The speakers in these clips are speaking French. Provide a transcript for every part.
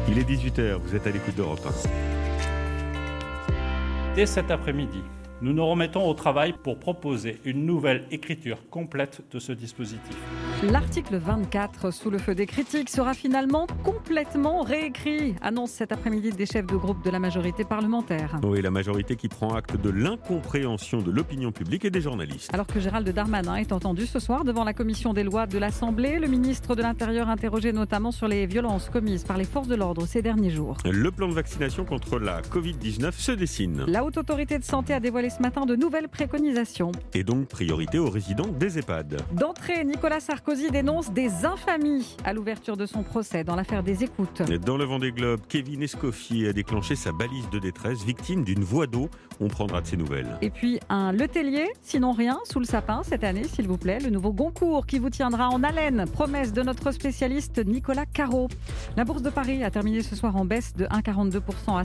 Il est 18h, vous êtes à l'écoute d'Europe 1. Dès cet après-midi, nous nous remettons au travail pour proposer une nouvelle écriture complète de ce dispositif. L'article 24, sous le feu des critiques, sera finalement complètement réécrit, annonce cet après-midi des chefs de groupe de la majorité parlementaire. Oui, la majorité qui prend acte de l'incompréhension de l'opinion publique et des journalistes. Alors que Gérald Darmanin est entendu ce soir devant la commission des lois de l'Assemblée, le ministre de l'Intérieur interrogé notamment sur les violences commises par les forces de l'ordre ces derniers jours. Le plan de vaccination contre la Covid-19 se dessine. La Haute Autorité de Santé a dévoilé ce matin de nouvelles préconisations. Et donc priorité aux résidents des EHPAD. D'entrée, Nicolas Sarkozy dénonce des infamies à l'ouverture de son procès dans l'affaire des écoutes. Dans le Vendée Globe, Kevin Escoffier a déclenché sa balise de détresse, victime d'une voie d'eau. On prendra de ses nouvelles. Et puis un Letellier, sinon rien, sous le sapin cette année, s'il vous plaît. Le nouveau Goncourt qui vous tiendra en haleine. Promesse de notre spécialiste Nicolas Caro. La Bourse de Paris a terminé ce soir en baisse de 1,42% à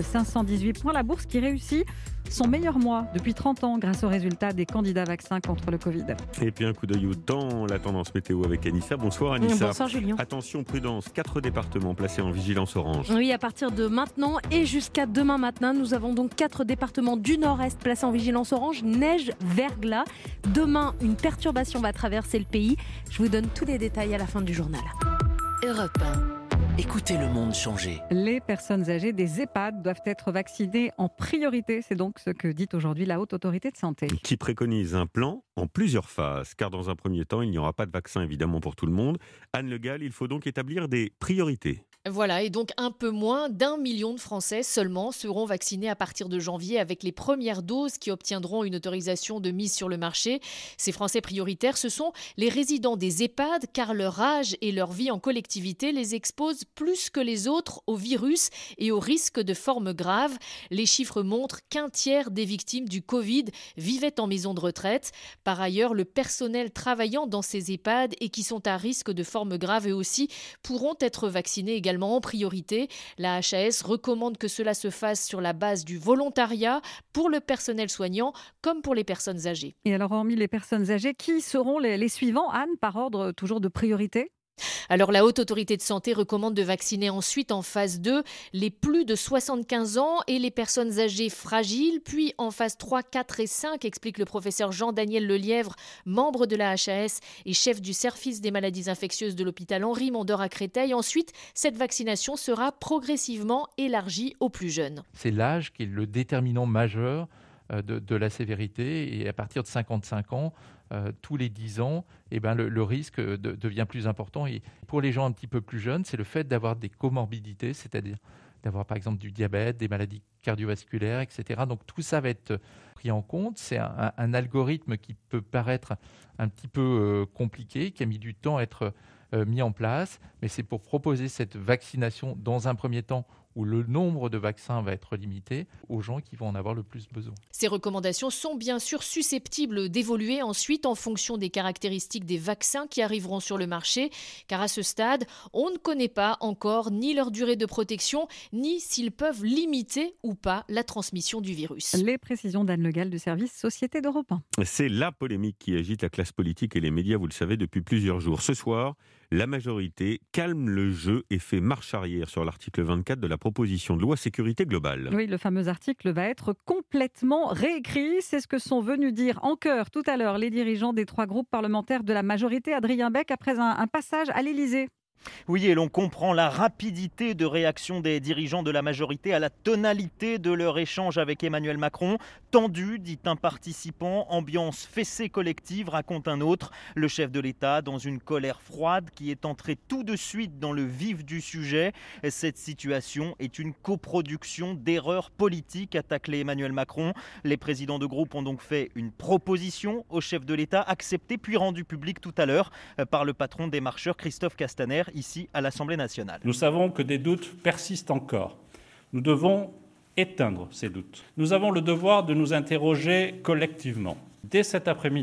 5518 points. La bourse qui réussit son meilleur mois depuis 30 ans grâce aux résultats des candidats vaccins contre le Covid. Et puis un coup d'œil dans la tendance météo avec Anissa. Bonsoir Anissa. Bonsoir Julien. Attention, prudence, 4 départements placés en vigilance orange. Oui, à partir de maintenant et jusqu'à demain matin, nous avons donc 4 départements du nord-est placés en vigilance orange, neige, verglas. Demain, une perturbation va traverser le pays. Je vous donne tous les détails à la fin du journal. Europe 1. Écoutez le monde changer. Les personnes âgées des EHPAD doivent être vaccinées en priorité. C'est donc ce que dit aujourd'hui la Haute Autorité de Santé. Qui préconise un plan en plusieurs phases. Car dans un premier temps, il n'y aura pas de vaccin évidemment pour tout le monde. Anne Le Gall, il faut donc établir des priorités. Voilà, et donc un peu moins d'1 million de Français seulement seront vaccinés à partir de janvier avec les premières doses qui obtiendront une autorisation de mise sur le marché. Ces Français prioritaires, ce sont les résidents des EHPAD car leur âge et leur vie en collectivité les exposent plus que les autres au virus et au risque de formes graves. Les chiffres montrent qu'un tiers des victimes du Covid vivaient en maison de retraite. Par ailleurs, le personnel travaillant dans ces EHPAD et qui sont à risque de formes graves eux aussi pourront être vaccinés également en priorité. La HAS recommande que cela se fasse sur la base du volontariat pour le personnel soignant comme pour les personnes âgées. Et alors, hormis les personnes âgées, qui seront les suivants, Anne, par ordre toujours de priorité ? Alors la Haute Autorité de Santé recommande de vacciner ensuite en phase 2 les plus de 75 ans et les personnes âgées fragiles, puis en phase 3, 4 et 5, explique le professeur Jean-Daniel Lelièvre, membre de la HAS et chef du service des maladies infectieuses de l'hôpital Henri Mondor à Créteil. Ensuite, cette vaccination sera progressivement élargie aux plus jeunes. C'est l'âge qui est le déterminant majeur de la sévérité, et à partir de 55 ans, tous les 10 ans, le risque devient plus important. Et pour les gens un petit peu plus jeunes, c'est le fait d'avoir des comorbidités, c'est-à-dire d'avoir par exemple du diabète, des maladies cardiovasculaires, etc. Donc tout ça va être pris en compte. C'est un algorithme qui peut paraître un petit peu compliqué, qui a mis du temps à être mis en place, mais c'est pour proposer cette vaccination dans un premier temps où le nombre de vaccins va être limité aux gens qui vont en avoir le plus besoin. Ces recommandations sont bien sûr susceptibles d'évoluer ensuite en fonction des caractéristiques des vaccins qui arriveront sur le marché, car à ce stade, on ne connaît pas encore ni leur durée de protection, ni s'ils peuvent limiter ou pas la transmission du virus. Les précisions d'Anne Le Gall du service Société d'Europe 1. C'est la polémique qui agite la classe politique et les médias, vous le savez, depuis plusieurs jours. Ce soir, la majorité calme le jeu et fait marche arrière sur l'article 24 de la proposition de loi sécurité globale. Oui, le fameux article va être complètement réécrit. C'est ce que sont venus dire en chœur tout à l'heure les dirigeants des 3 groupes parlementaires de la majorité. Adrien Beck, après un passage à l'Élysée. Oui, et l'on comprend la rapidité de réaction des dirigeants de la majorité à la tonalité de leur échange avec Emmanuel Macron. Tendu, dit un participant, ambiance fessée collective, raconte un autre. Le chef de l'État, dans une colère froide qui est entré tout de suite dans le vif du sujet. Cette situation est une coproduction d'erreurs politiques, attaque Emmanuel Macron. Les présidents de groupe ont donc fait une proposition au chef de l'État, acceptée puis rendue publique tout à l'heure par le patron des marcheurs, Christophe Castaner, ici à l'Assemblée nationale. Nous savons que des doutes persistent encore. Nous devons éteindre ces doutes. Nous avons le devoir de nous interroger collectivement. Dès cet après-midi,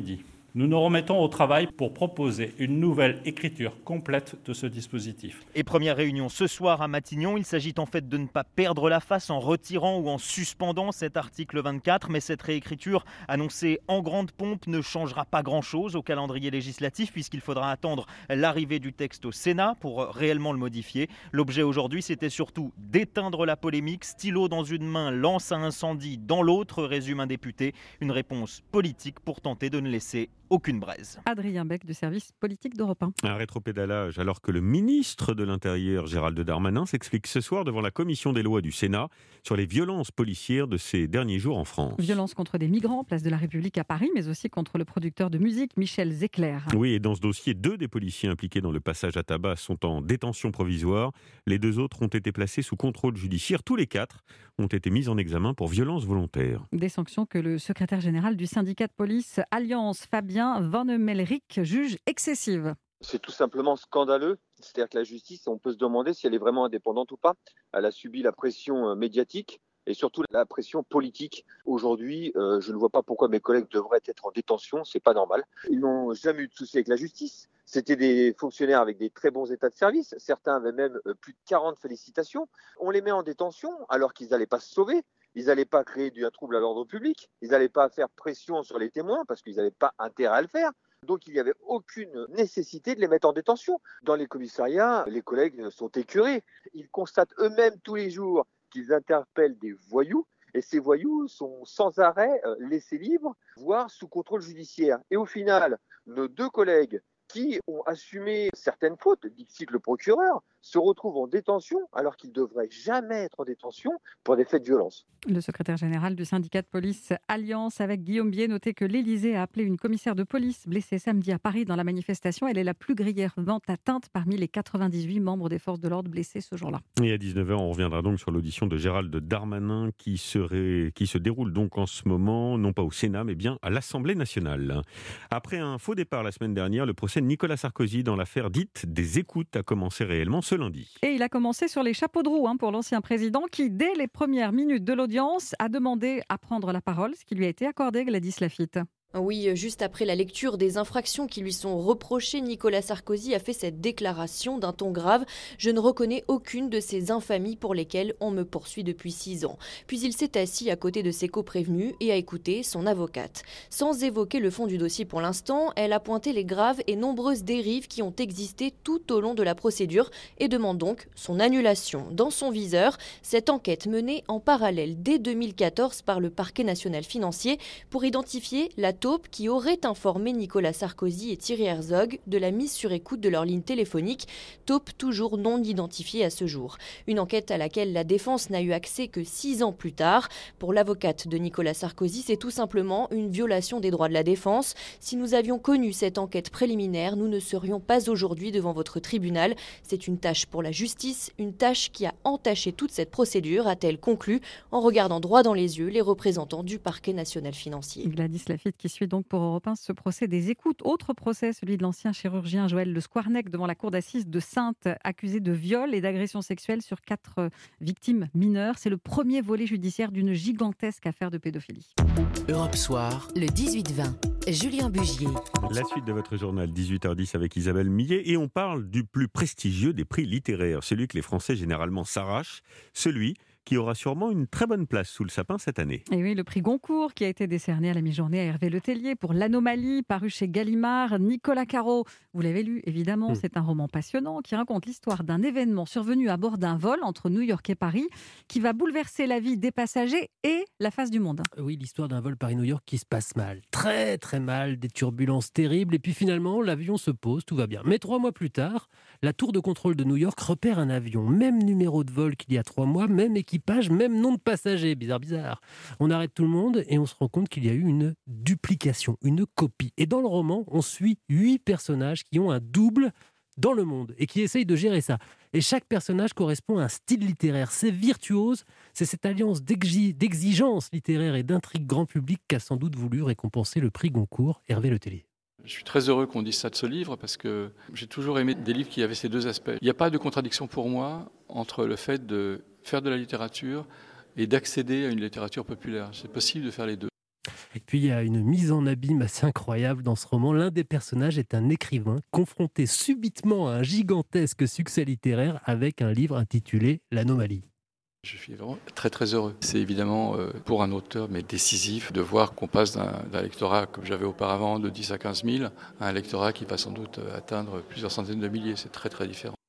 Nous nous remettons au travail pour proposer une nouvelle écriture complète de ce dispositif. Et première réunion ce soir à Matignon. Il s'agit en fait de ne pas perdre la face en retirant ou en suspendant cet article 24. Mais cette réécriture annoncée en grande pompe ne changera pas grand-chose au calendrier législatif puisqu'il faudra attendre l'arrivée du texte au Sénat pour réellement le modifier. L'objet aujourd'hui, c'était surtout d'éteindre la polémique. Stylo dans une main, lance à incendie dans l'autre, résume un député. Une réponse politique pour tenter de ne laisser aucune braise. Adrien Beck du service politique d'Europe 1. Un rétropédalage alors que le ministre de l'Intérieur, Gérald Darmanin, s'explique ce soir devant la commission des lois du Sénat sur les violences policières de ces derniers jours en France. Violences contre des migrants, place de la République à Paris, mais aussi contre le producteur de musique Michel Zecler. Oui, et dans ce dossier, 2 des policiers impliqués dans le passage à tabac sont en détention provisoire. Les 2 autres ont été placés sous contrôle judiciaire. Tous les 4 ont été mis en examen pour violences volontaires. Des sanctions que le secrétaire général du syndicat de police Alliance, Fabien Van Melrick, juge excessives. C'est tout simplement scandaleux. C'est-à-dire que la justice, on peut se demander si elle est vraiment indépendante ou pas. Elle a subi la pression médiatique et surtout la pression politique. Aujourd'hui, je ne vois pas pourquoi mes collègues devraient être en détention. C'est pas normal. Ils n'ont jamais eu de souci avec la justice. C'était des fonctionnaires avec des très bons états de service. Certains avaient même plus de 40 félicitations. On les met en détention alors qu'ils n'allaient pas se sauver. Ils n'allaient pas créer un trouble à l'ordre public. Ils n'allaient pas faire pression sur les témoins parce qu'ils n'avaient pas intérêt à le faire. Donc il n'y avait aucune nécessité de les mettre en détention. Dans les commissariats, les collègues sont écœurés. Ils constatent eux-mêmes tous les jours qu'ils interpellent des voyous. Et ces voyous sont sans arrêt laissés libres, voire sous contrôle judiciaire. Et au final, nos 2 collègues qui ont assumé certaines fautes, dit le procureur, se retrouvent en détention alors qu'ils ne devraient jamais être en détention pour des faits de violence. Le secrétaire général du syndicat de police Alliance avec Guillaume Bier notait que l'Élysée a appelé une commissaire de police blessée samedi à Paris dans la manifestation. Elle est la plus grièvement atteinte parmi les 98 membres des forces de l'ordre blessés ce jour-là. Et à 19h, on reviendra donc sur l'audition de Gérald Darmanin qui se déroule donc en ce moment, non pas au Sénat, mais bien à l'Assemblée nationale. Après un faux départ la semaine dernière, le procès de Nicolas Sarkozy dans l'affaire dite des écoutes a commencé réellement ce lundi. Et il a commencé sur les chapeaux de roue pour l'ancien président qui, dès les premières minutes de l'audience, a demandé à prendre la parole, ce qui lui a été accordé, Gladys Laffitte. Oui, juste après la lecture des infractions qui lui sont reprochées, Nicolas Sarkozy a fait cette déclaration d'un ton grave. « Je ne reconnais aucune de ces infamies pour lesquelles on me poursuit depuis 6 ans. » Puis il s'est assis à côté de ses coprévenus et a écouté son avocate. Sans évoquer le fond du dossier pour l'instant, elle a pointé les graves et nombreuses dérives qui ont existé tout au long de la procédure et demande donc son annulation. Dans son viseur, cette enquête menée en parallèle dès 2014 par le parquet national financier pour identifier la taupe qui aurait informé Nicolas Sarkozy et Thierry Herzog de la mise sur écoute de leur ligne téléphonique, taupe toujours non identifiée à ce jour. Une enquête à laquelle la défense n'a eu accès que 6 ans plus tard. Pour l'avocate de Nicolas Sarkozy, c'est tout simplement une violation des droits de la défense. Si nous avions connu cette enquête préliminaire, nous ne serions pas aujourd'hui devant votre tribunal. C'est une tâche pour la justice, une tâche qui a entaché toute cette procédure, a-t-elle conclu, en regardant droit dans les yeux les représentants du parquet national financier. Gladys Laffitte qui suit donc pour Europe 1 ce procès des écoutes. Autre procès, celui de l'ancien chirurgien Joël Le Squarnec devant la cour d'assises de Saintes, accusé de viol et d'agression sexuelle sur 4 victimes mineures. C'est le premier volet judiciaire d'une gigantesque affaire de pédophilie. Europe Soir, le 18-20. Julien Bugier. La suite de votre journal, 18h10 avec Isabelle Millet. Et on parle du plus prestigieux des prix littéraires, celui que les Français généralement s'arrachent, celui qui aura sûrement une très bonne place sous le sapin cette année. Et oui, le prix Goncourt qui a été décerné à la mi-journée à Hervé Letellier pour L'Anomalie, paru chez Gallimard. Nicolas Caro, vous l'avez lu évidemment, c'est un roman passionnant qui raconte l'histoire d'un événement survenu à bord d'un vol entre New York et Paris qui va bouleverser la vie des passagers et la face du monde. Oui, l'histoire d'un vol Paris-New York qui se passe mal, très très mal, des turbulences terribles et puis finalement l'avion se pose, tout va bien. Mais 3 mois plus tard, la tour de contrôle de New York repère un avion, même numéro de vol qu'il y a 3 mois, même équipage, même nom de passager, bizarre. On arrête tout le monde et on se rend compte qu'il y a eu une duplication, une copie. Et dans le roman, on suit 8 personnages qui ont un double dans le monde et qui essayent de gérer ça. Et chaque personnage correspond à un style littéraire. C'est virtuose, c'est cette alliance d'exigence littéraire et d'intrigue grand public qu'a sans doute voulu récompenser le prix Goncourt, Hervé Letellier. Je suis très heureux qu'on dise ça de ce livre parce que j'ai toujours aimé des livres qui avaient ces 2 aspects. Il n'y a pas de contradiction pour moi entre le fait de faire de la littérature et d'accéder à une littérature populaire. C'est possible de faire les 2. Et puis il y a une mise en abîme assez incroyable dans ce roman. L'un des personnages est un écrivain confronté subitement à un gigantesque succès littéraire avec un livre intitulé L'Anomalie. Je suis vraiment très très heureux. C'est évidemment pour un auteur mais décisif de voir qu'on passe d'un lectorat comme j'avais auparavant de 10 à 15 000 à un lectorat qui va sans doute atteindre plusieurs centaines de milliers. C'est très très différent.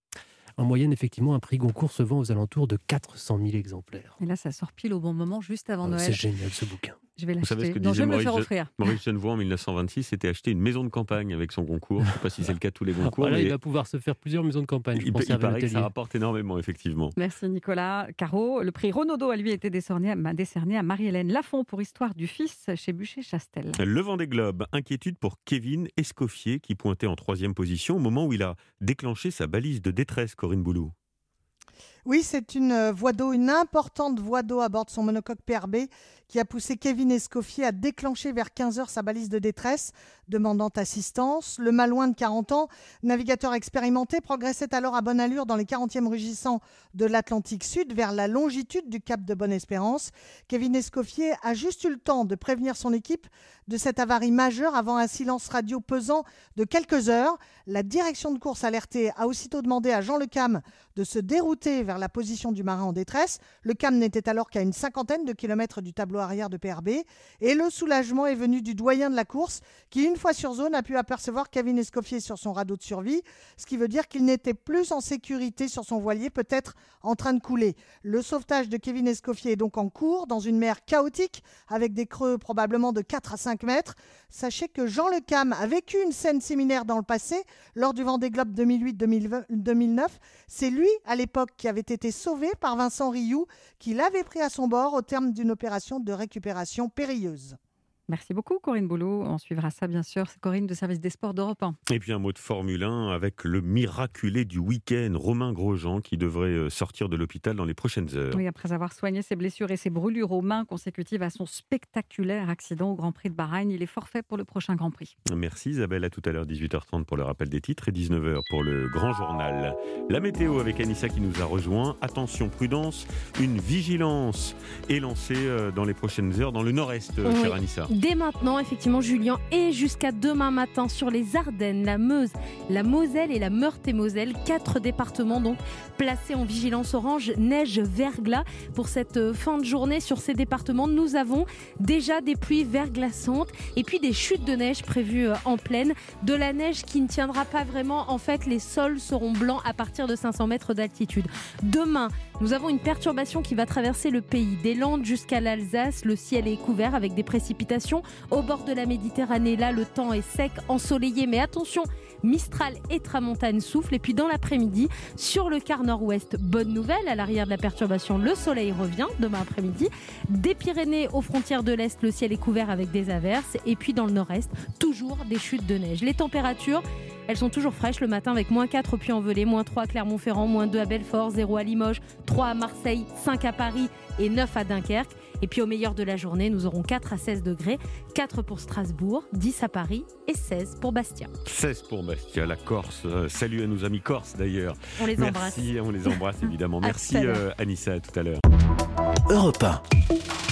En moyenne, effectivement, un prix Goncourt se vend aux alentours de 400 000 exemplaires. Et là, ça sort pile au bon moment, juste avant Noël. C'est génial ce bouquin. Je vais Vous savez l'acheter. ce que Non, je disait vais me le faire offrir. Maurice Genevoix en 1926, c'était acheter une maison de campagne avec son Goncourt. Je ne sais pas si c'est le cas de tous les Goncours. Voilà, mais il va pouvoir se faire plusieurs maisons de campagne. il paraît que ça rapporte énormément, effectivement. Merci Nicolas Caro. Le prix Renaudot a lui été décerné à Marie-Hélène Lafont pour Histoire du Fils chez Buchet-Chastel. Le Vendée Globe, inquiétude pour Kevin Escoffier qui pointait en 3e position au moment où il a déclenché sa balise de détresse, Corinne Boulou. Oui, c'est une voie d'eau, une importante voie d'eau à bord de son monocoque PRB qui a poussé Kevin Escoffier à déclencher vers 15h sa balise de détresse, demandant assistance. Le Malouin de 40 ans, navigateur expérimenté, progressait alors à bonne allure dans les 40e rugissants de l'Atlantique Sud vers la longitude du cap de Bonne-Espérance. Kevin Escoffier a juste eu le temps de prévenir son équipe de cette avarie majeure avant un silence radio pesant de quelques heures. La direction de course alertée a aussitôt demandé à Jean Le Cam de se dérouter vers la position du marin en détresse. Le Cam n'était alors qu'à une 50aine de kilomètres du tableau arrière de PRB. Et le soulagement est venu du doyen de la course qui, une fois sur zone, a pu apercevoir Kevin Escoffier sur son radeau de survie, ce qui veut dire qu'il n'était plus en sécurité sur son voilier, peut-être en train de couler. Le sauvetage de Kevin Escoffier est donc en cours dans une mer chaotique avec des creux probablement de 4 à 5 mètres. Sachez que Jean Le Cam a vécu une scène similaire dans le passé lors du Vendée Globe 2008-2009. C'est lui, à l'époque, qui avait été sauvé par Vincent Rioux, qui l'avait pris à son bord au terme d'une opération de récupération périlleuse. Merci beaucoup Corinne Boulot. On suivra ça bien sûr. C'est Corinne de Service des Sports d'Europe 1. Et puis un mot de Formule 1 avec le miraculé du week-end, Romain Grosjean, qui devrait sortir de l'hôpital dans les prochaines heures. Oui, après avoir soigné ses blessures et ses brûlures aux mains consécutives à son spectaculaire accident au Grand Prix de Bahreïn, il est forfait pour le prochain Grand Prix. Merci Isabelle, à tout à l'heure 18h30 pour le rappel des titres et 19h pour le grand journal. La météo avec Anissa qui nous a rejoint. Attention, prudence, une vigilance est lancée dans les prochaines heures dans le nord-est, chère Anissa. Dès maintenant, effectivement, Julien, et jusqu'à demain matin sur les Ardennes, la Meuse, la Moselle et la Meurthe-et-Moselle, 4 départements donc placés en vigilance orange, neige, verglas. Pour cette fin de journée sur ces départements, nous avons déjà des pluies verglaçantes et puis des chutes de neige prévues en plaine. De la neige qui ne tiendra pas vraiment. En fait, les sols seront blancs à partir de 500 mètres d'altitude. Demain, nous avons une perturbation qui va traverser le pays, des Landes jusqu'à l'Alsace. Le ciel est couvert avec des précipitations. Au bord de la Méditerranée, là, le temps est sec, ensoleillé, mais attention, Mistral et Tramontane soufflent. Et puis dans l'après-midi, sur le quart nord-ouest, bonne nouvelle, à l'arrière de la perturbation, le soleil revient demain après-midi. Des Pyrénées aux frontières de l'Est, le ciel est couvert avec des averses. Et puis dans le nord-est, toujours des chutes de neige. Les températures, elles sont toujours fraîches le matin avec -4 au Puy-en-Velay, -3 à Clermont-Ferrand, -2 à Belfort, 0 à Limoges, 3 à Marseille, 5 à Paris et 9 à Dunkerque. Et puis au meilleur de la journée, nous aurons 4 à 16 degrés, 4 pour Strasbourg, 10 à Paris et 16 pour Bastia. 16 pour Bastia, la Corse. Salut à nos amis corses d'ailleurs. On les embrasse. Merci, on les embrasse évidemment. Merci Anissa, à tout à l'heure. Europe 1.